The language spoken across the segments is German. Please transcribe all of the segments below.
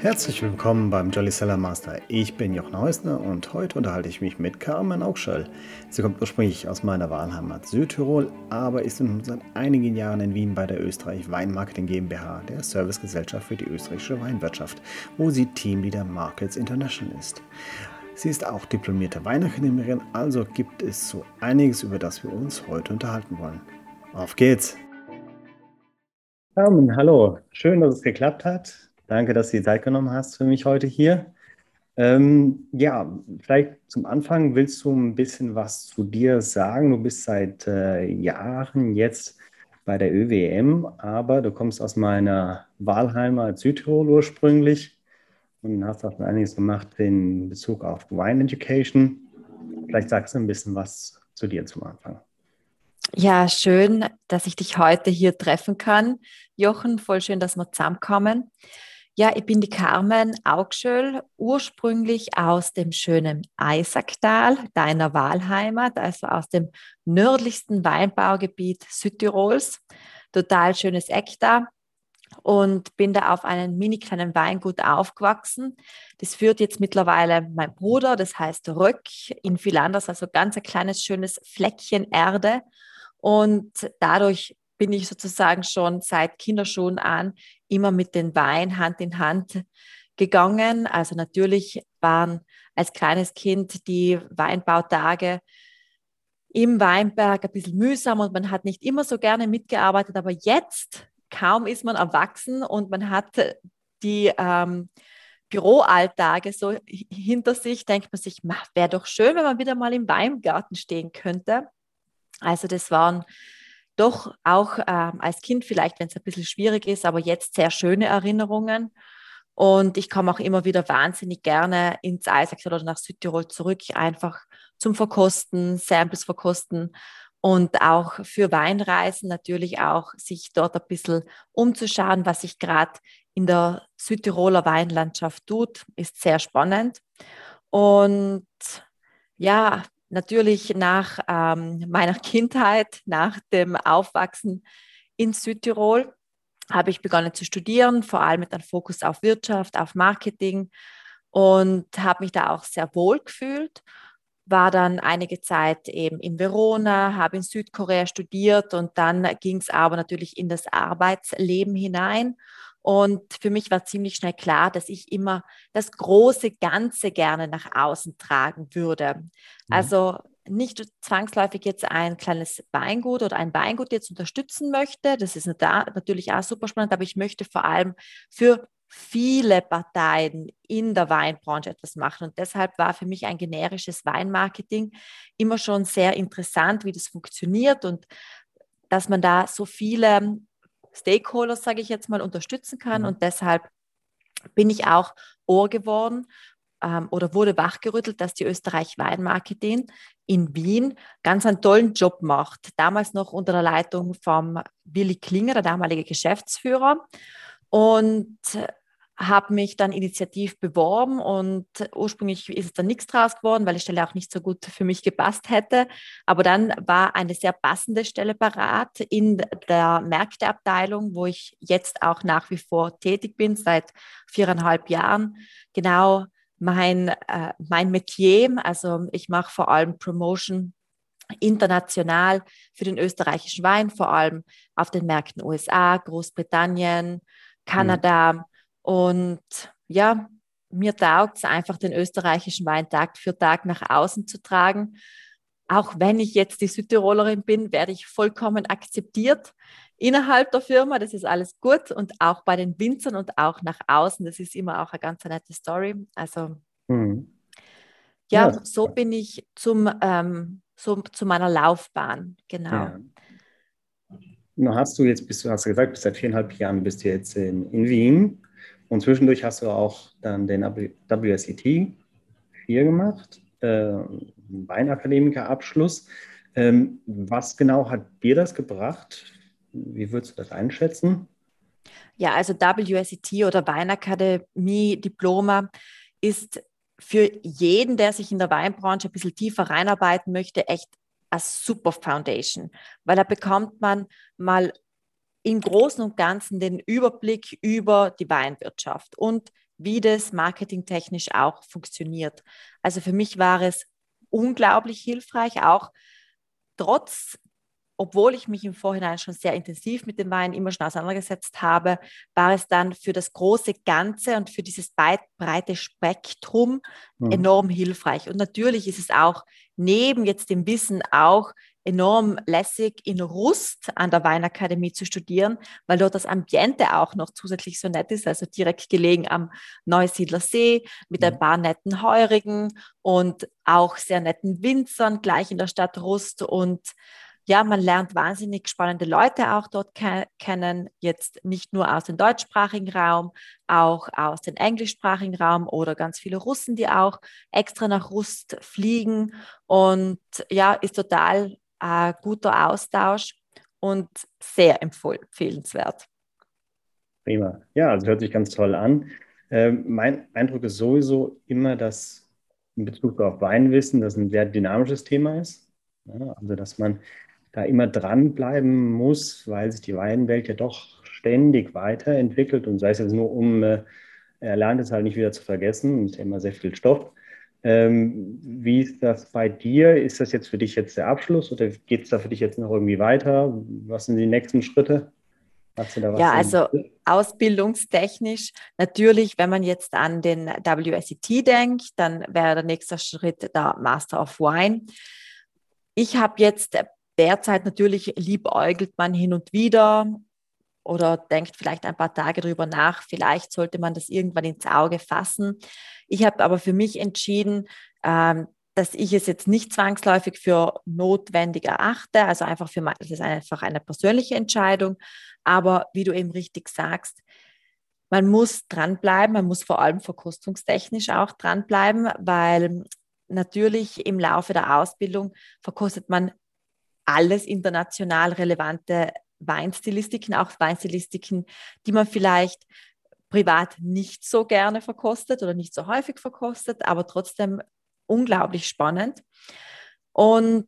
Herzlich willkommen beim Jolly Seller Master. Ich bin Jochen Heusner und heute unterhalte ich mich mit Carmen Augschöll. Sie kommt ursprünglich aus meiner Wahlheimat Südtirol, aber ist nun seit einigen Jahren in Wien bei der Österreich Weinmarketing GmbH, der Servicegesellschaft für die österreichische Weinwirtschaft, wo sie Teamleader Markets International ist. Sie ist auch diplomierte Weinakademikerin, also gibt es so einiges, über das wir uns heute unterhalten wollen. Auf geht's! Carmen, hallo. Schön, dass es geklappt hat. Danke, dass du die Zeit genommen hast für mich heute hier. Ja, vielleicht zum Anfang willst du ein bisschen was zu dir sagen. Du bist seit Jahren jetzt bei der ÖWM, aber du kommst aus meiner Wahlheimat Südtirol ursprünglich und hast auch schon einiges gemacht in Bezug auf Wine Education. Vielleicht sagst du ein bisschen was zu dir zum Anfang. Ja, schön, dass ich dich heute hier treffen kann. Jochen, voll schön, dass wir zusammenkommen. Ja, ich bin die Carmen Augschöll, ursprünglich aus dem schönen Eisacktal, deiner Wahlheimat, also aus dem nördlichsten Weinbaugebiet Südtirols. Total schönes Eck da und bin da auf einem mini kleinen Weingut aufgewachsen. Das führt jetzt mittlerweile mein Bruder, das heißt Röck in Vilanders, also ganz ein kleines, schönes Fleckchen Erde. Und dadurch bin ich sozusagen schon seit Kinderschuhen an immer mit den Wein Hand in Hand gegangen. Also natürlich waren als kleines Kind die Weinbautage im Weinberg ein bisschen mühsam und man hat nicht immer so gerne mitgearbeitet, aber jetzt kaum ist man erwachsen und man hat die Büroalltage so hinter sich, denkt man sich, wäre doch schön, wenn man wieder mal im Weingarten stehen könnte. Also das waren doch auch als Kind vielleicht, wenn es ein bisschen schwierig ist, aber jetzt sehr schöne Erinnerungen. Und ich komme auch immer wieder wahnsinnig gerne ins Eisacktal oder nach Südtirol zurück, einfach zum Verkosten, Samples verkosten und auch für Weinreisen natürlich auch sich dort ein bisschen umzuschauen, was sich gerade in der Südtiroler Weinlandschaft tut, ist sehr spannend. Und ja, natürlich nach meiner Kindheit, nach dem Aufwachsen in Südtirol, habe ich begonnen zu studieren, vor allem mit einem Fokus auf Wirtschaft, auf Marketing und habe mich da auch sehr wohl gefühlt. War dann einige Zeit eben in Verona, habe in Südkorea studiert und dann ging es aber natürlich in das Arbeitsleben hinein. Und für mich war ziemlich schnell klar, dass ich immer das große Ganze gerne nach außen tragen würde. Mhm. Also nicht zwangsläufig jetzt ein kleines Weingut oder ein Weingut jetzt unterstützen möchte. Das ist natürlich auch super spannend, aber ich möchte vor allem für viele Parteien in der Weinbranche etwas machen. Und deshalb war für mich ein generisches Weinmarketing immer schon sehr interessant, wie das funktioniert und dass man da so viele Stakeholders, sage ich jetzt mal, unterstützen kann. Und deshalb bin ich auch Ohr geworden oder wurde wachgerüttelt, dass die Österreich Weinmarketing in Wien ganz einen tollen Job macht. Damals noch unter der Leitung vom Willi Klinger, der damalige Geschäftsführer. Und habe mich dann initiativ beworben und ursprünglich ist es dann nichts draus geworden, weil die Stelle auch nicht so gut für mich gepasst hätte. Aber dann war eine sehr passende Stelle parat in der Märkteabteilung, wo ich jetzt auch nach wie vor tätig bin, seit 4,5 Jahren. Genau mein Metier, also ich mache vor allem Promotion international für den österreichischen Wein, vor allem auf den Märkten USA, Großbritannien, Mhm. Kanada und ja, mir taugt es einfach, den österreichischen Wein Tag für Tag nach außen zu tragen. Auch wenn ich jetzt die Südtirolerin bin, werde ich vollkommen akzeptiert innerhalb der Firma. Das ist alles gut und auch bei den Winzern und auch nach außen. Das ist immer auch eine ganz nette Story. Also Mhm. Ja, ja, so bin ich zu meiner Laufbahn, genau. ja. Nun hast du jetzt, hast du gesagt, bis seit 4,5 Jahren bist du jetzt in Wien und zwischendurch hast du auch dann den WSET 4 gemacht, Weinakademiker-Abschluss. Was genau hat dir das gebracht? Wie würdest du das einschätzen? Ja, also WSET oder Weinakademie Diploma ist für jeden, der sich in der Weinbranche ein bisschen tiefer reinarbeiten möchte, echt eine super Foundation, weil da bekommt man mal im Großen und Ganzen den Überblick über die Weinwirtschaft und wie das marketingtechnisch auch funktioniert. Also für mich war es unglaublich hilfreich, auch trotz, obwohl ich mich im Vorhinein schon sehr intensiv mit dem Wein immer schon auseinandergesetzt habe, war es dann für das große Ganze und für dieses breite Spektrum enorm hilfreich. Und natürlich ist es auch neben jetzt dem Wissen auch enorm lässig, in Rust an der Weinakademie zu studieren, weil dort das Ambiente auch noch zusätzlich so nett ist, also direkt gelegen am Neusiedler See mit ein paar netten Heurigen und auch sehr netten Winzern gleich in der Stadt Rust. Und ja, man lernt wahnsinnig spannende Leute auch dort kennen, jetzt nicht nur aus dem deutschsprachigen Raum, auch aus dem englischsprachigen Raum oder ganz viele Russen, die auch extra nach Rust fliegen. Und ja, ist total guter Austausch und sehr empfehlenswert. Prima. Ja, also hört sich ganz toll an. Mein Eindruck ist sowieso immer, dass in Bezug auf Weinwissen das ein sehr dynamisches Thema ist. Ja, also, dass man da immer dranbleiben muss, weil sich die Weinwelt ja doch ständig weiterentwickelt und sei es jetzt nur er lernt es halt nicht wieder zu vergessen, ist ja immer sehr viel Stoff. Wie ist das bei dir? Ist das jetzt für dich jetzt der Abschluss oder geht es da für dich jetzt noch irgendwie weiter? Was sind die nächsten Schritte? Hast du da was Ja, im also ausbildungstechnisch, natürlich, wenn man jetzt an den WSET denkt, dann wäre der nächste Schritt der Master of Wine. Ich habe jetzt derzeit natürlich liebäugelt man hin und wieder oder denkt vielleicht ein paar Tage drüber nach, vielleicht sollte man das irgendwann ins Auge fassen. Ich habe aber für mich entschieden, dass ich es jetzt nicht zwangsläufig für notwendig erachte, also einfach das ist einfach eine persönliche Entscheidung, aber wie du eben richtig sagst, man muss dranbleiben, man muss vor allem verkostungstechnisch auch dranbleiben, weil natürlich im Laufe der Ausbildung verkostet man alles international relevante Weinstilistiken, auch Weinstilistiken, die man vielleicht privat nicht so gerne verkostet oder nicht so häufig verkostet, aber trotzdem unglaublich spannend. Und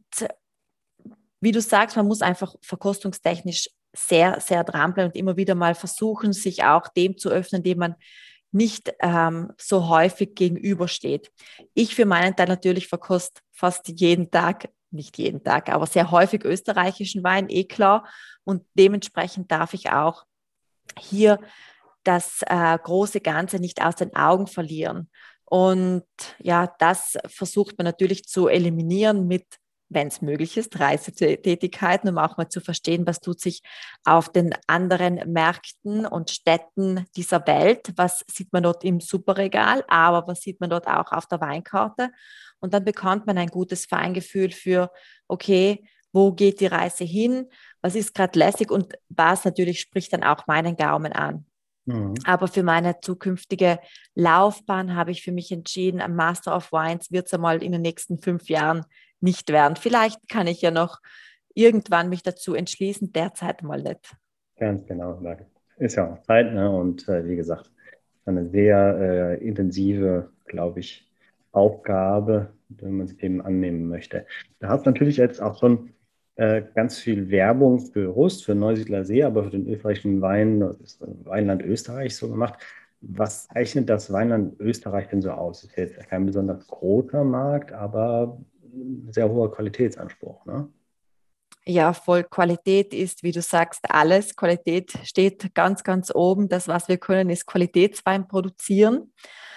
wie du sagst, man muss einfach verkostungstechnisch sehr, sehr dranbleiben und immer wieder mal versuchen, sich auch dem zu öffnen, dem man nicht so häufig gegenübersteht. Ich für meinen Teil natürlich verkoste fast jeden Tag, nicht jeden Tag, aber sehr häufig österreichischen Wein, eh klar. Und dementsprechend darf ich auch hier das große Ganze nicht aus den Augen verlieren. Und ja, das versucht man natürlich zu eliminieren mit, wenn es möglich ist, Reisetätigkeiten, um auch mal zu verstehen, was tut sich auf den anderen Märkten und Städten dieser Welt. Was sieht man dort im Superregal, aber was sieht man dort auch auf der Weinkarte? Und dann bekommt man ein gutes Feingefühl für, okay, wo geht die Reise hin? Was ist gerade lässig und was natürlich spricht dann auch meinen Gaumen an. Mhm. Aber für meine zukünftige Laufbahn habe ich für mich entschieden, ein Master of Wines wird es einmal in den nächsten 5 Jahren nicht werden. Vielleicht kann ich ja noch irgendwann mich dazu entschließen, derzeit mal nicht. Ganz genau. Da ist ja auch Zeit, ne? Und wie gesagt, eine sehr intensive, glaube ich, Aufgabe, wenn man sich dem annehmen möchte. Da hast du natürlich jetzt auch schon ganz viel Werbung für Rust, für Neusiedler See, aber für den österreichischen Wein, das ist Weinland Österreich so gemacht. Was zeichnet das Weinland Österreich denn so aus? Ist jetzt kein besonders großer Markt, aber ein sehr hoher Qualitätsanspruch, ne? Ja, voll Qualität ist, wie du sagst, alles. Qualität steht ganz, ganz oben. Das, was wir können, ist Qualitätswein produzieren.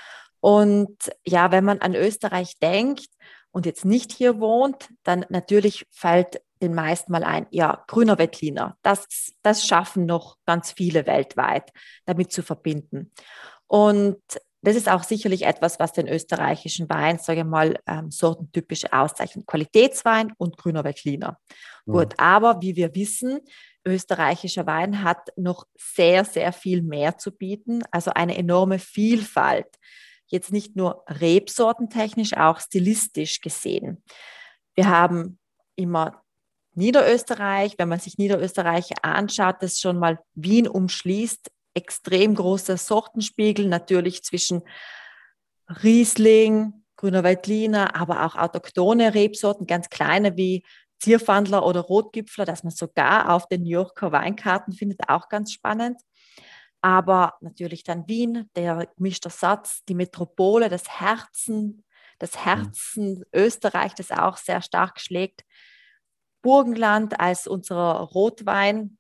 Und ja, wenn man an Österreich denkt und jetzt nicht hier wohnt, dann natürlich fällt den meisten mal ein, ja, grüner Veltliner. Das schaffen noch ganz viele weltweit, damit zu verbinden. Und das ist auch sicherlich etwas, was den österreichischen Wein, sage ich mal, sortentypisch auszeichnet. Qualitätswein und grüner Veltliner. Mhm. Gut, aber wie wir wissen, österreichischer Wein hat noch sehr, sehr viel mehr zu bieten, also eine enorme Vielfalt. Jetzt nicht nur rebsortentechnisch, auch stilistisch gesehen. Wir haben immer Niederösterreich, wenn man sich Niederösterreich anschaut, das schon mal Wien umschließt, extrem großer Sortenspiegel, natürlich zwischen Riesling, grüner Veltliner, aber auch autochthone Rebsorten, ganz kleine wie Zierfandler oder Rotgipfler, dass man sogar auf den New Yorker Weinkarten findet, auch ganz spannend. Aber natürlich dann Wien, der gemischte Satz, die Metropole, das Herzen Österreich, das auch sehr stark schlägt. Burgenland als unser Rotwein,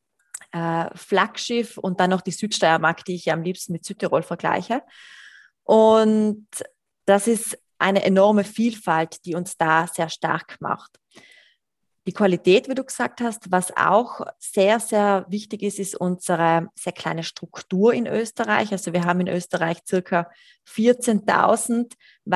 Flaggschiff und dann noch die Südsteiermark, die ich am liebsten mit Südtirol vergleiche. Und das ist eine enorme Vielfalt, die uns da sehr stark macht. Die Qualität, wie du gesagt hast, was auch sehr, sehr wichtig ist, ist unsere sehr kleine Struktur in Österreich. Also wir haben in Österreich circa 14.000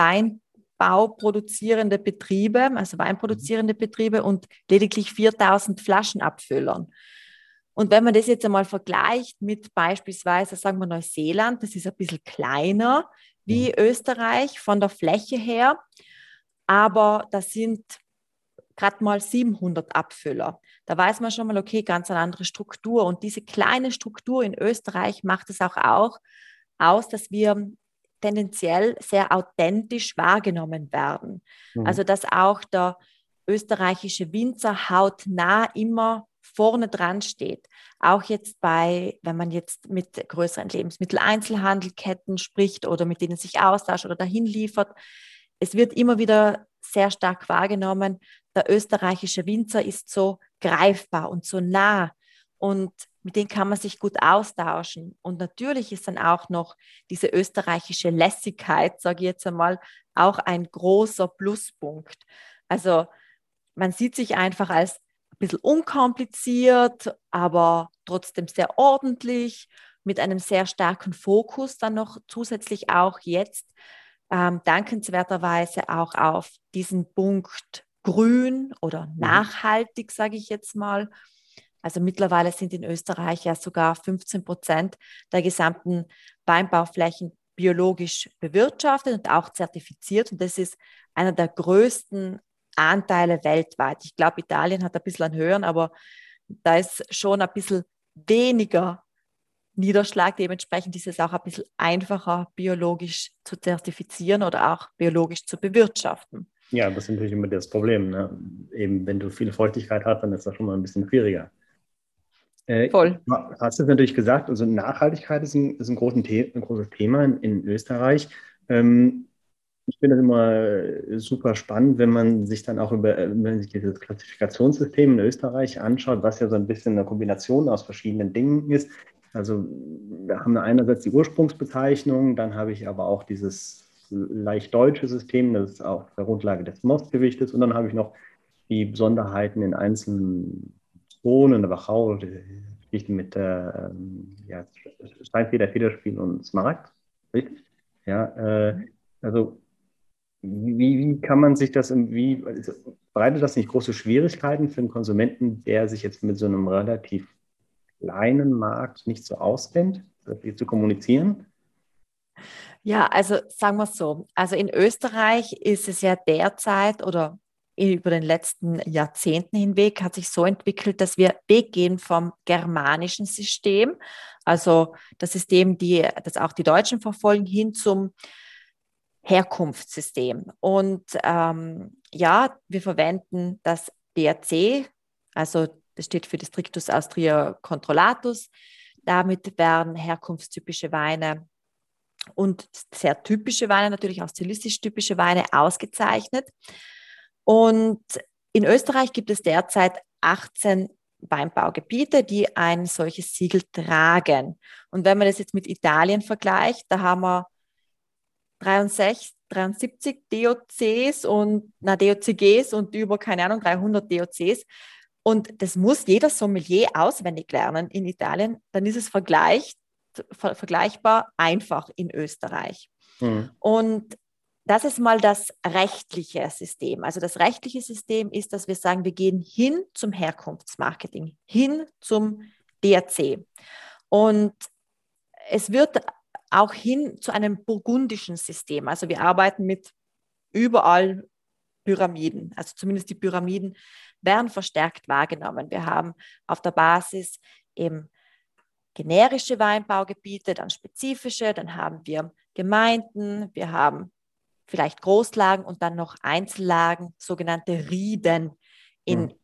Weinbauproduzierende Betriebe, also weinproduzierende Betriebe und lediglich 4.000 Flaschenabfüllern. Und wenn man das jetzt einmal vergleicht mit beispielsweise, sagen wir Neuseeland, das ist ein bisschen kleiner wie Österreich von der Fläche her, aber das sind gerade mal 700 Abfüller. Da weiß man schon mal, okay, ganz eine andere Struktur. Und diese kleine Struktur in Österreich macht es auch aus, dass wir tendenziell sehr authentisch wahrgenommen werden. Also dass auch der österreichische Winzer hautnah immer vorne dran steht. Auch jetzt wenn man jetzt mit größeren Lebensmitteleinzelhandelketten spricht oder mit denen sich austauscht oder dahin liefert, es wird immer wieder sehr stark wahrgenommen, der österreichische Winzer ist so greifbar und so nah und mit denen kann man sich gut austauschen. Und natürlich ist dann auch noch diese österreichische Lässigkeit, sage ich jetzt einmal, auch ein großer Pluspunkt. Also man sieht sich einfach als ein bisschen unkompliziert, aber trotzdem sehr ordentlich, mit einem sehr starken Fokus dann noch zusätzlich auch jetzt dankenswerterweise auch auf diesen Punkt grün oder nachhaltig, sage ich jetzt mal. Also mittlerweile sind in Österreich ja sogar 15% der gesamten Weinbauflächen biologisch bewirtschaftet und auch zertifiziert. Und das ist einer der größten Anteile weltweit. Ich glaube, Italien hat ein bisschen einen höheren, aber da ist schon ein bisschen weniger Niederschlag. Dementsprechend ist es auch ein bisschen einfacher, biologisch zu zertifizieren oder auch biologisch zu bewirtschaften. Ja, das ist natürlich immer das Problem. Ne? Eben, wenn du viel Feuchtigkeit hast, dann ist das schon mal ein bisschen schwieriger. Voll. Du hast es natürlich gesagt, also Nachhaltigkeit ist ein großes Thema in Österreich. Ich finde das immer super spannend, wenn man sich dann auch wenn man sich dieses Klassifikationssystem in Österreich anschaut, was ja so ein bisschen eine Kombination aus verschiedenen Dingen ist. Also wir haben einerseits die Ursprungsbezeichnung, dann habe ich aber auch dieses leicht deutsche System, das ist auf der Grundlage des Mostgewichtes, und dann habe ich noch die Besonderheiten in einzelnen Zonen, der Wachau, die Geschichte mit der ja, Steinfeder, Federspiel und Smaragd, richtig? Ja, also wie kann man sich das, bereitet das nicht große Schwierigkeiten für einen Konsumenten, der sich jetzt mit so einem relativ kleinen Markt nicht so auskennt, das hier zu kommunizieren? Ja, also sagen wir es so. Also in Österreich ist es ja derzeit oder über den letzten Jahrzehnten hinweg hat sich so entwickelt, dass wir weggehen vom germanischen System, also das System, das auch die Deutschen verfolgen, hin zum Herkunftssystem. Und ja, wir verwenden das DRC, also das steht für Districtus Austria Controllatus. Damit werden herkunftstypische Weine und sehr typische Weine, natürlich auch stilistisch typische Weine ausgezeichnet. Und in Österreich gibt es derzeit 18 Weinbaugebiete, die ein solches Siegel tragen. Und wenn man das jetzt mit Italien vergleicht, da haben wir 73 DOCs und DOCGs und über, keine Ahnung, 300 DOCs. Und das muss jeder Sommelier auswendig lernen in Italien. Dann ist es vergleichbar einfach in Österreich. Und das ist mal das rechtliche System. Also das rechtliche System ist, dass wir sagen, wir gehen hin zum Herkunftsmarketing, hin zum DRC. Und es wird auch hin zu einem burgundischen System. Also wir arbeiten mit überall Pyramiden. Also zumindest die Pyramiden werden verstärkt wahrgenommen. Wir haben auf der Basis eben generische Weinbaugebiete, dann spezifische, dann haben wir Gemeinden, wir haben vielleicht Großlagen und dann noch Einzellagen, sogenannte Rieden in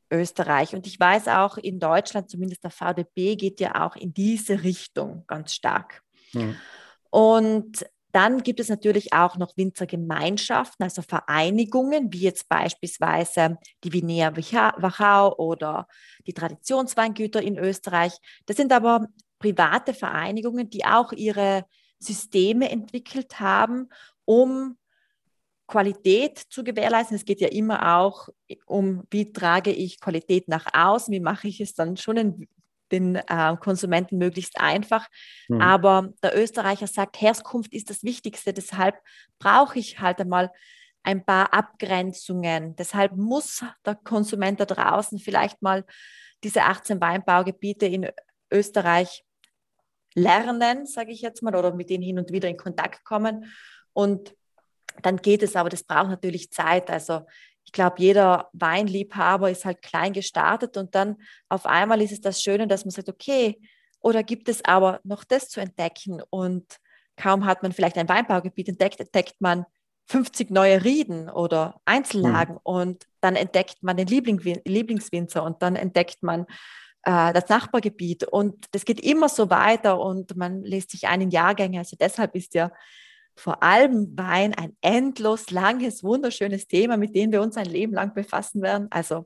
Österreich. Und ich weiß auch, in Deutschland, zumindest der VDP, geht ja auch in diese Richtung ganz stark. Mhm. Und dann gibt es natürlich auch noch Winzergemeinschaften, also Vereinigungen, wie jetzt beispielsweise die Vinea Wachau oder die Traditionsweingüter in Österreich. Das sind aber private Vereinigungen, die auch ihre Systeme entwickelt haben, um Qualität zu gewährleisten. Es geht ja immer auch um, wie trage ich Qualität nach außen, wie mache ich es dann schon den Konsumenten möglichst einfach. Mhm. Aber der Österreicher sagt, Herkunft ist das Wichtigste, deshalb brauche ich halt einmal ein paar Abgrenzungen. Deshalb muss der Konsument da draußen vielleicht mal diese 18 Weinbaugebiete in Österreich lernen, sage ich jetzt mal, oder mit denen hin und wieder in Kontakt kommen. Und dann geht es, aber das braucht natürlich Zeit. Also ich glaube, jeder Weinliebhaber ist halt klein gestartet und dann auf einmal ist es das Schöne, dass man sagt, okay, oder gibt es aber noch das zu entdecken und kaum hat man vielleicht ein Weinbaugebiet entdeckt, entdeckt man 50 neue Rieden oder Mhm. Einzellagen und dann entdeckt man den Lieblingswinzer und dann entdeckt man das Nachbargebiet und das geht immer so weiter und man lässt sich ein in Jahrgänge. Also deshalb ist ja vor allem Wein ein endlos langes, wunderschönes Thema, mit dem wir uns ein Leben lang befassen werden. Also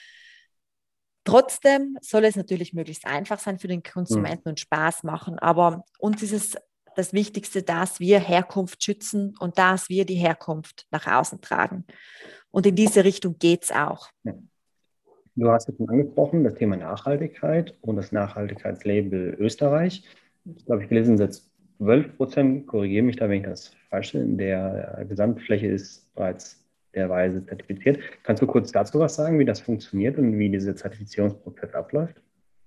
trotzdem soll es natürlich möglichst einfach sein für den Mhm. Konsumenten und Spaß machen. Aber uns ist es das Wichtigste, dass wir Herkunft schützen und dass wir die Herkunft nach außen tragen. Und in diese Richtung geht es auch. Ja. Du hast jetzt schon angesprochen, das Thema Nachhaltigkeit und das Nachhaltigkeitslabel Österreich. Ich glaube, ich gelesen, jetzt 12%, korrigiere mich da, wenn ich das falsch sehe, der Gesamtfläche ist bereits derweise zertifiziert. Kannst du kurz dazu was sagen, wie das funktioniert und wie dieser Zertifizierungsprozess abläuft?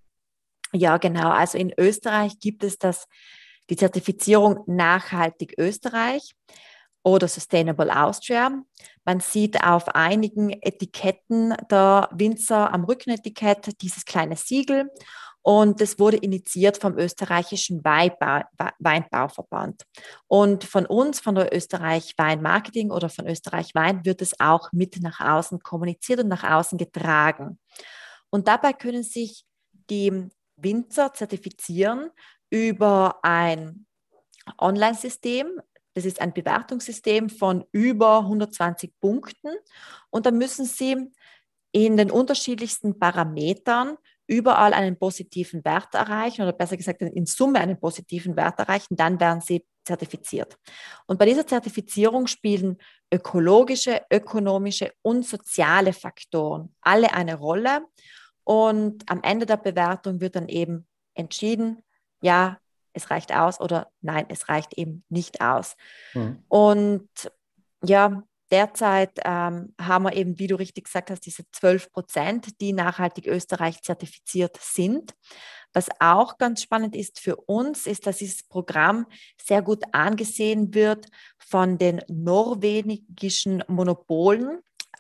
Ja, genau. Also in Österreich gibt es die Zertifizierung Nachhaltig Österreich oder Sustainable Austria. Man sieht auf einigen Etiketten der Winzer am Rückenetikett dieses kleine Siegel und es wurde initiiert vom österreichischen Weinbauverband. Und von uns, von der Österreich Wein Marketing oder von Österreich Wein, wird es auch mit nach außen kommuniziert und nach außen getragen. Und dabei können sich die Winzer zertifizieren über ein Online-System. Das ist ein Bewertungssystem von über 120 Punkten. Und da müssen Sie in den unterschiedlichsten Parametern überall einen positiven Wert erreichen oder besser gesagt in Summe einen positiven Wert erreichen, dann werden Sie zertifiziert. Und bei dieser Zertifizierung spielen ökologische, ökonomische und soziale Faktoren alle eine Rolle. Und am Ende der Bewertung wird dann eben entschieden, ja, es reicht aus oder nein, es reicht eben nicht aus. Mhm. Und ja, derzeit haben wir eben, wie du richtig gesagt hast, diese 12%, die nachhaltig Österreich zertifiziert sind. Was auch ganz spannend ist für uns, ist, dass dieses Programm sehr gut angesehen wird von den norwegischen Monopolen,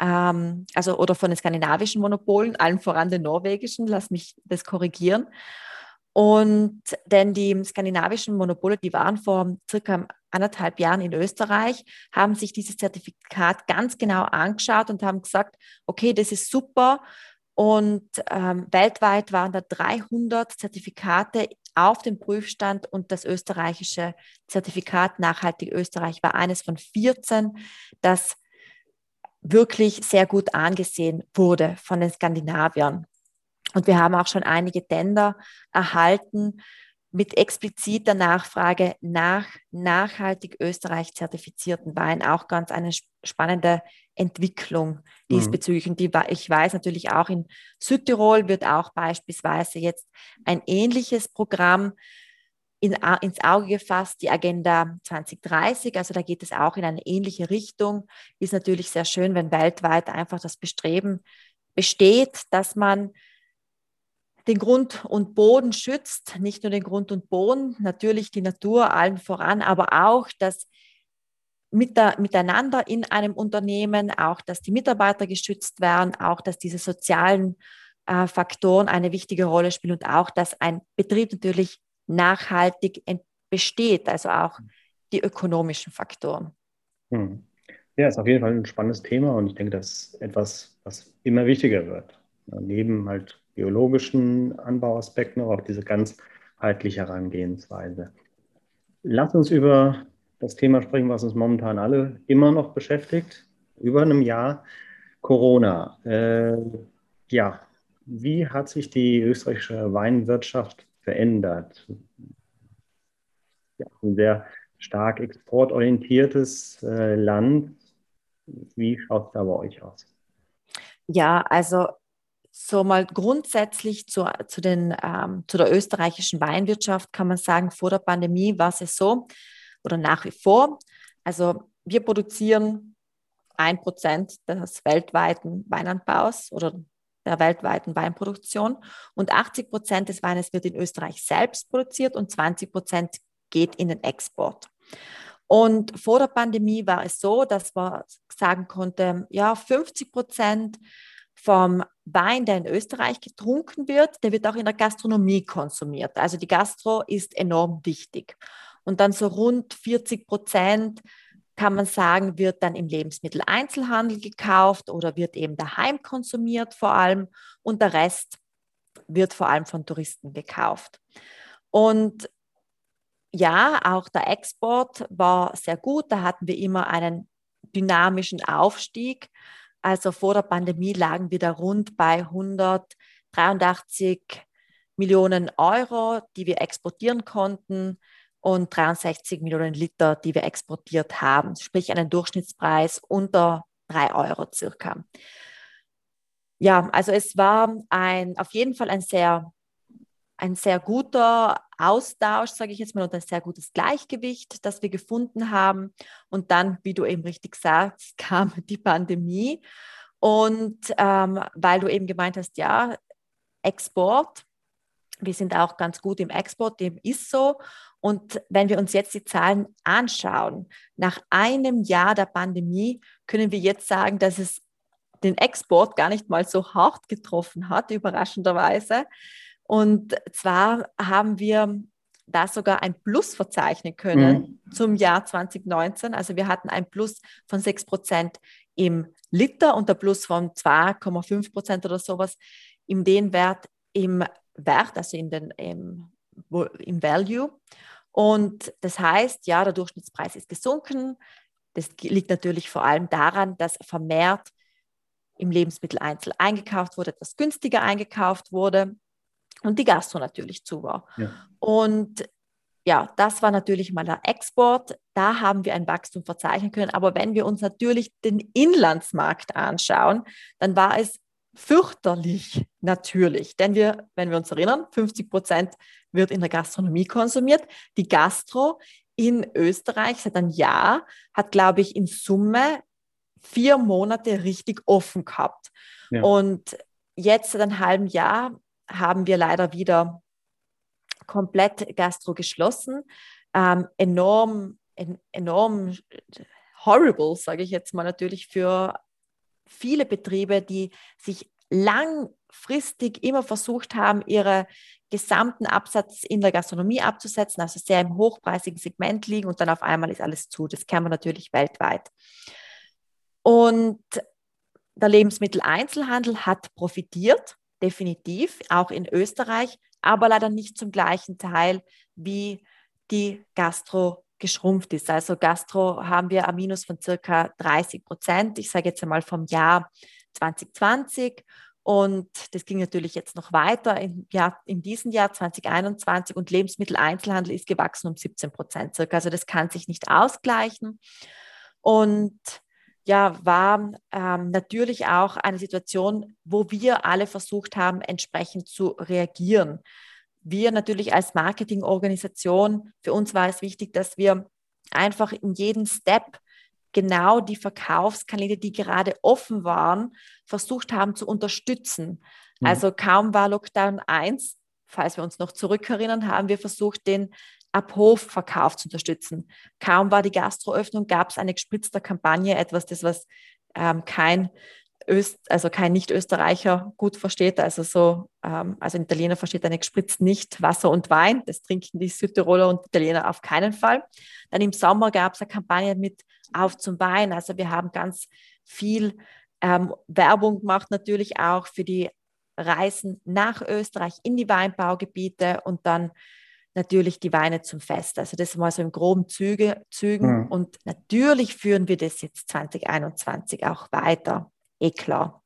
also oder von den skandinavischen Monopolen, allen voran den norwegischen, lass mich das korrigieren. Und denn die skandinavischen Monopole, die waren vor circa 1,5 Jahren in Österreich, haben sich dieses Zertifikat ganz genau angeschaut und haben gesagt, okay, das ist super. Und weltweit waren da 300 Zertifikate auf dem Prüfstand und das österreichische Zertifikat Nachhaltig Österreich war eines von 14, das wirklich sehr gut angesehen wurde von den Skandinaviern. Und wir haben auch schon einige Tender erhalten mit expliziter Nachfrage nach nachhaltig Österreich zertifizierten Wein. Auch ganz eine spannende Entwicklung Mhm. diesbezüglich. Und ich weiß natürlich auch in Südtirol wird auch beispielsweise jetzt ein ähnliches Programm ins Auge gefasst, die Agenda 2030. Also da geht es auch in eine ähnliche Richtung. Ist natürlich sehr schön, wenn weltweit einfach das Bestreben besteht, dass man den Grund und Boden schützt, nicht nur den Grund und Boden, natürlich die Natur allen voran, aber auch das Miteinander in einem Unternehmen, auch dass die Mitarbeiter geschützt werden, auch dass diese sozialen Faktoren eine wichtige Rolle spielen und auch, dass ein Betrieb natürlich nachhaltig besteht, also auch die ökonomischen Faktoren. Mhm. Ja, ist auf jeden Fall ein spannendes Thema und ich denke, das ist etwas, was immer wichtiger wird. neben halt biologischen Anbauaspekten auch diese ganzheitliche Herangehensweise. Lass uns über das Thema sprechen, was uns momentan alle immer noch beschäftigt, über einem Jahr Corona. Ja, wie hat sich die österreichische Weinwirtschaft verändert? Ja, ein sehr stark exportorientiertes Land. Wie schaut es da bei euch aus? Ja, also so mal grundsätzlich zu der österreichischen Weinwirtschaft kann man sagen, vor der Pandemie war es so oder nach wie vor. Also wir produzieren 1% des weltweiten Weinanbaus oder der weltweiten Weinproduktion und 80% des Weines wird in Österreich selbst produziert und 20% geht in den Export. Und vor der Pandemie war es so, dass man sagen konnte, ja, 50% vom Wein, der in Österreich getrunken wird, der wird auch in der Gastronomie konsumiert. Also die Gastro ist enorm wichtig. Und dann so rund 40% kann man sagen, wird dann im Lebensmitteleinzelhandel gekauft oder wird eben daheim konsumiert vor allem und der Rest wird vor allem von Touristen gekauft. Und ja, auch der Export war sehr gut. Da hatten wir immer einen dynamischen Aufstieg. Also vor der Pandemie lagen wir da rund bei 183 Millionen Euro, die wir exportieren konnten und 63 Millionen Liter, die wir exportiert haben. Sprich einen Durchschnittspreis unter 3 Euro circa. Ja, also es war auf jeden Fall ein sehr guter Austausch, sage ich jetzt mal, und ein sehr gutes Gleichgewicht, das wir gefunden haben. Und dann, wie du eben richtig sagst, kam die Pandemie. Und weil du eben gemeint hast, ja, Export, wir sind auch ganz gut im Export, dem ist so. Und wenn wir uns jetzt die Zahlen anschauen, nach einem Jahr der Pandemie können wir jetzt sagen, dass es den Export gar nicht mal so hart getroffen hat, überraschenderweise. Und zwar haben wir da sogar ein Plus verzeichnen können zum Jahr 2019. Also wir hatten ein Plus von 6% im Liter und ein Plus von 2,5% oder sowas im D-Wert, im Wert, also im Value. Und das heißt, ja, der Durchschnittspreis ist gesunken. Das liegt natürlich vor allem daran, dass vermehrt im Lebensmitteleinzel eingekauft wurde, etwas günstiger eingekauft wurde und die Gastro natürlich zu war. Ja. Und ja, das war natürlich mal der Export. Da haben wir ein Wachstum verzeichnen können. Aber wenn wir uns natürlich den Inlandsmarkt anschauen, dann war es fürchterlich natürlich. Denn wenn wir uns erinnern, 50% wird in der Gastronomie konsumiert. Die Gastro in Österreich seit einem Jahr hat, glaube ich, in Summe 4 Monate richtig offen gehabt. Ja. Und jetzt seit einem halben Jahr haben wir leider wieder komplett Gastro geschlossen. Enorm horrible, sage ich jetzt mal natürlich, für viele Betriebe, die sich langfristig immer versucht haben, ihre gesamten Absatz in der Gastronomie abzusetzen, also sehr im hochpreisigen Segment liegen und dann auf einmal ist alles zu. Das kennen wir natürlich weltweit. Und der Lebensmitteleinzelhandel hat profitiert, definitiv, auch in Österreich, aber leider nicht zum gleichen Teil, wie die Gastro geschrumpft ist. Also Gastro haben wir ein Minus von circa 30%. Ich sage jetzt einmal vom Jahr 2020. Und das ging natürlich jetzt noch weiter in diesem Jahr 2021 und Lebensmitteleinzelhandel ist gewachsen um 17% circa. Also das kann sich nicht ausgleichen. Und ja, war natürlich auch eine Situation, wo wir alle versucht haben, entsprechend zu reagieren. Wir natürlich als Marketingorganisation, für uns war es wichtig, dass wir einfach in jedem Step genau die Verkaufskanäle, die gerade offen waren, versucht haben zu unterstützen. Also kaum war Lockdown 1, falls wir uns noch zurückerinnern, haben wir versucht, den Ab-Hof-Verkauf zu unterstützen. Kaum war die Gastroöffnung, gab es eine gespritzte Kampagne, etwas, das was kein Nicht-Österreicher gut versteht. Also ein Italiener versteht eine gespritzt nicht Wasser und Wein. Das trinken die Südtiroler und Italiener auf keinen Fall. Dann im Sommer gab es eine Kampagne mit Auf zum Wein. Also wir haben ganz viel Werbung gemacht, natürlich auch für die Reisen nach Österreich in die Weinbaugebiete und dann natürlich die Weine zum Fest. Also das mal so im groben Zügen. Mhm. Und natürlich führen wir das jetzt 2021 auch weiter. Klar.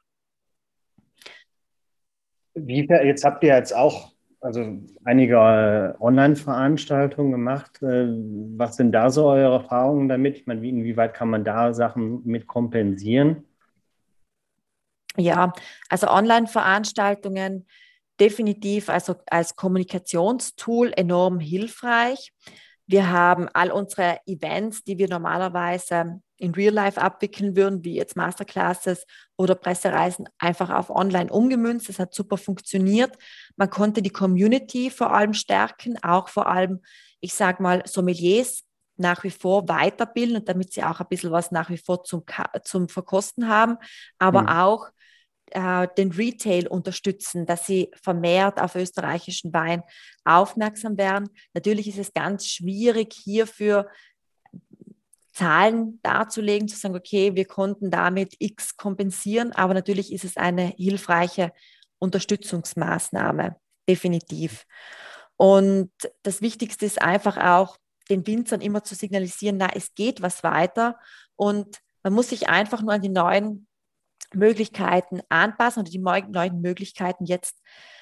Jetzt habt ihr jetzt auch also einige Online-Veranstaltungen gemacht. Was sind da so eure Erfahrungen damit? Ich meine, inwieweit kann man da Sachen mit kompensieren? Ja, also Online-Veranstaltungen definitiv also als Kommunikationstool enorm hilfreich. Wir haben all unsere Events, die wir normalerweise in Real Life abwickeln würden, wie jetzt Masterclasses oder Pressereisen, einfach auf online umgemünzt. Das hat super funktioniert. Man konnte die Community vor allem stärken, auch vor allem, ich sage mal, Sommeliers nach wie vor weiterbilden und damit sie auch ein bisschen was nach wie vor zum Verkosten haben, Hm. aber auch den Retail unterstützen, dass sie vermehrt auf österreichischen Wein aufmerksam werden. Natürlich ist es ganz schwierig, hierfür Zahlen darzulegen, zu sagen, okay, wir konnten damit X kompensieren, aber natürlich ist es eine hilfreiche Unterstützungsmaßnahme, definitiv. Und das Wichtigste ist einfach auch, den Winzern immer zu signalisieren, na, es geht was weiter und man muss sich einfach nur an die neuen Möglichkeiten anpassen oder die neuen Möglichkeiten jetzt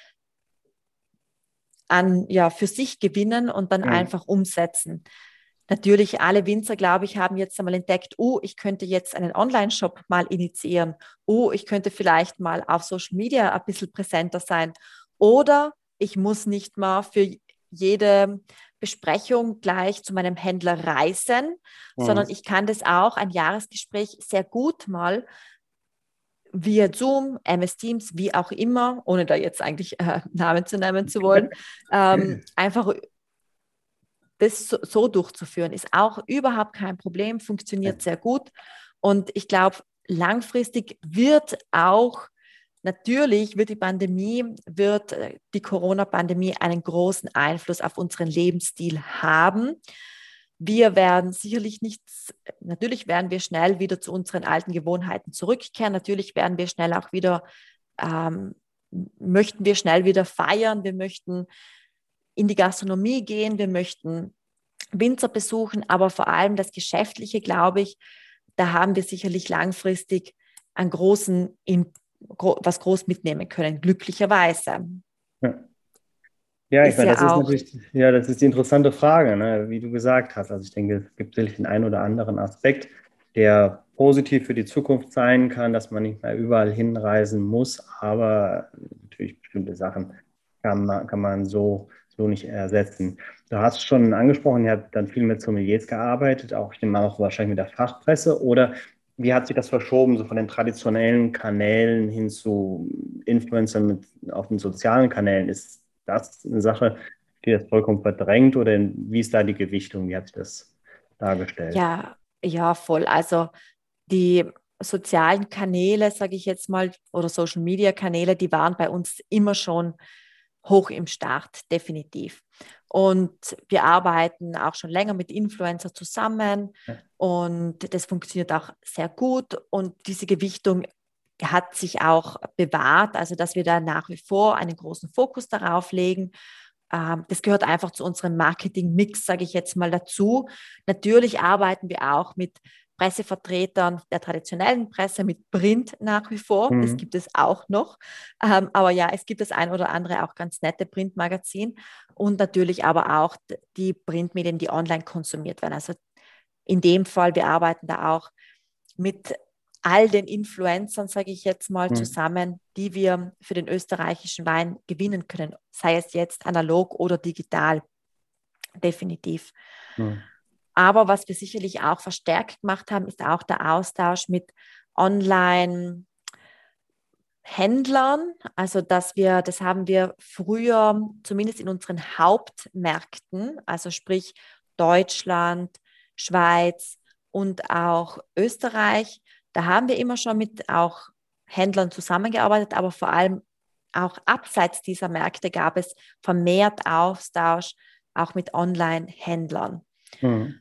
für sich gewinnen und dann Hm. einfach umsetzen. Natürlich, alle Winzer, glaube ich, haben jetzt einmal entdeckt, oh, ich könnte jetzt einen Online-Shop mal initiieren. Oh, ich könnte vielleicht mal auf Social Media ein bisschen präsenter sein. Oder ich muss nicht mal für jede Besprechung gleich zu meinem Händler reisen, Hm. sondern ich kann das auch, ein Jahresgespräch, sehr gut mal via Zoom, MS Teams, wie auch immer, ohne da jetzt eigentlich Namen zu nennen zu wollen, einfach das so durchzuführen, ist auch überhaupt kein Problem, funktioniert sehr gut. Und ich glaube, langfristig wird die Corona-Pandemie einen großen Einfluss auf unseren Lebensstil haben. Wir werden sicherlich natürlich werden wir schnell wieder zu unseren alten Gewohnheiten zurückkehren. Natürlich werden wir schnell auch wieder, ähm, möchten wir schnell wieder feiern. Wir möchten in die Gastronomie gehen. Wir möchten Winzer besuchen. Aber vor allem das Geschäftliche, glaube ich, da haben wir sicherlich langfristig einen was groß mitnehmen können, glücklicherweise. Ja. Ja, ich Ist meine, das ja ist auch, natürlich, ja, das ist die interessante Frage, ne, wie du gesagt hast. Also ich denke, es gibt sicherlich den einen oder anderen Aspekt, der positiv für die Zukunft sein kann, dass man nicht mehr überall hinreisen muss, aber natürlich bestimmte Sachen kann man so nicht ersetzen. Du hast schon angesprochen, ihr habt dann viel mit Sommeliers gearbeitet, auch ich nehme mal auch wahrscheinlich mit der Fachpresse, oder wie hat sich das verschoben, so von den traditionellen Kanälen hin zu Influencern auf den sozialen Kanälen? Ist das eine Sache, die das vollkommen verdrängt oder wie ist da die Gewichtung? Wie hat sich das dargestellt? ja, ja, voll. Also die sozialen Kanäle, sage ich jetzt mal, oder Social-Media-Kanäle, die waren bei uns immer schon hoch im Start, definitiv. Und wir arbeiten auch schon länger mit Influencer zusammen Ja. und das funktioniert auch sehr gut. Und diese Gewichtung hat sich auch bewahrt, also dass wir da nach wie vor einen großen Fokus darauf legen. Das gehört einfach zu unserem Marketing-Mix, sage ich jetzt mal dazu. Natürlich arbeiten wir auch mit Pressevertretern der traditionellen Presse, mit Print nach wie vor. Das Mhm. gibt es auch noch. Aber ja, es gibt das ein oder andere auch ganz nette Printmagazin und natürlich aber auch die Printmedien, die online konsumiert werden. Also in dem Fall, wir arbeiten da auch mit all den Influencern, sage ich jetzt mal, Mhm. zusammen, die wir für den österreichischen Wein gewinnen können, sei es jetzt analog oder digital, definitiv. Mhm. Aber was wir sicherlich auch verstärkt gemacht haben, ist auch der Austausch mit Online- Händlern, also das haben wir früher zumindest in unseren Hauptmärkten, also sprich Deutschland, Schweiz und auch Österreich, da haben wir immer schon mit auch Händlern zusammengearbeitet, aber vor allem auch abseits dieser Märkte gab es vermehrt Austausch auch mit Online-Händlern. Mhm.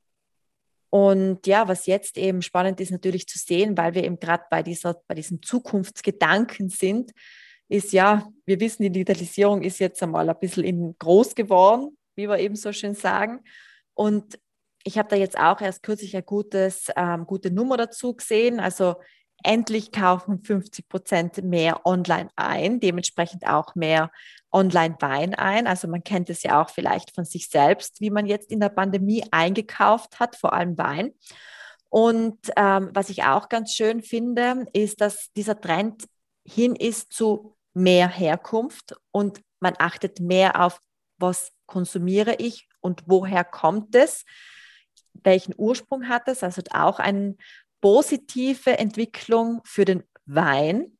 Und ja, was jetzt eben spannend ist natürlich zu sehen, weil wir eben gerade bei diesem Zukunftsgedanken sind, ist ja, wir wissen, die Digitalisierung ist jetzt einmal ein bisschen groß geworden, wie wir eben so schön sagen. Und ich habe da jetzt auch erst kürzlich eine gute Nummer dazu gesehen. Also endlich kaufen 50% mehr online ein, dementsprechend auch mehr Online-Wein ein. Also man kennt es ja auch vielleicht von sich selbst, wie man jetzt in der Pandemie eingekauft hat, vor allem Wein. Und was ich auch ganz schön finde, ist, dass dieser Trend hin ist zu mehr Herkunft und man achtet mehr auf, was konsumiere ich und woher kommt es, welchen Ursprung hat es, also auch eine positive Entwicklung für den Wein.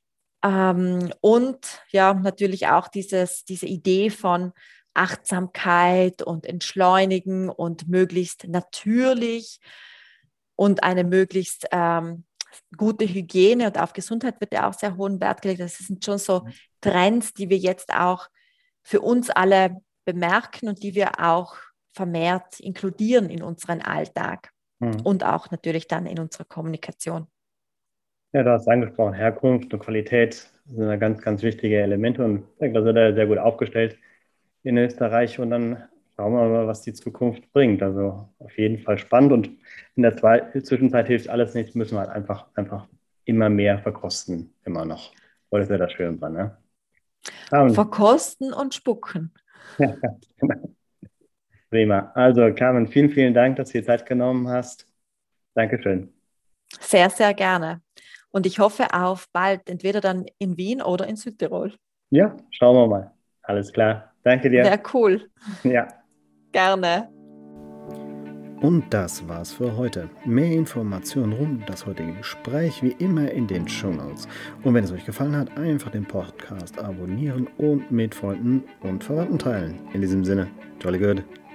Und ja, natürlich auch diese Idee von Achtsamkeit und Entschleunigen und möglichst natürlich und eine möglichst gute Hygiene und auf Gesundheit wird ja auch sehr hohen Wert gelegt. Das sind schon so Trends, die wir jetzt auch für uns alle bemerken und die wir auch vermehrt inkludieren in unseren Alltag und auch natürlich dann in unserer Kommunikation. Ja, du hast angesprochen, Herkunft und Qualität sind da ganz, ganz wichtige Elemente und ich denke, da sind wir sehr gut aufgestellt in Österreich und dann schauen wir mal, was die Zukunft bringt. Also auf jeden Fall spannend und in der Zwischenzeit hilft alles nichts, müssen wir halt einfach immer mehr verkosten, immer noch. Und das ist ja das Schöne dran, ne? Verkosten und spucken. Ja, genau. Prima. Also Carmen, vielen, vielen Dank, dass du dir Zeit genommen hast. Dankeschön. Sehr, sehr gerne. Und ich hoffe auf bald, entweder dann in Wien oder in Südtirol. Ja, schauen wir mal. Alles klar. Danke dir. Wäre cool. Ja. Gerne. Und das war's für heute. Mehr Informationen rund um das heutige Gespräch wie immer in den Shownotes. Und wenn es euch gefallen hat, einfach den Podcast abonnieren und mit Freunden und Verwandten teilen. In diesem Sinne, jolly good.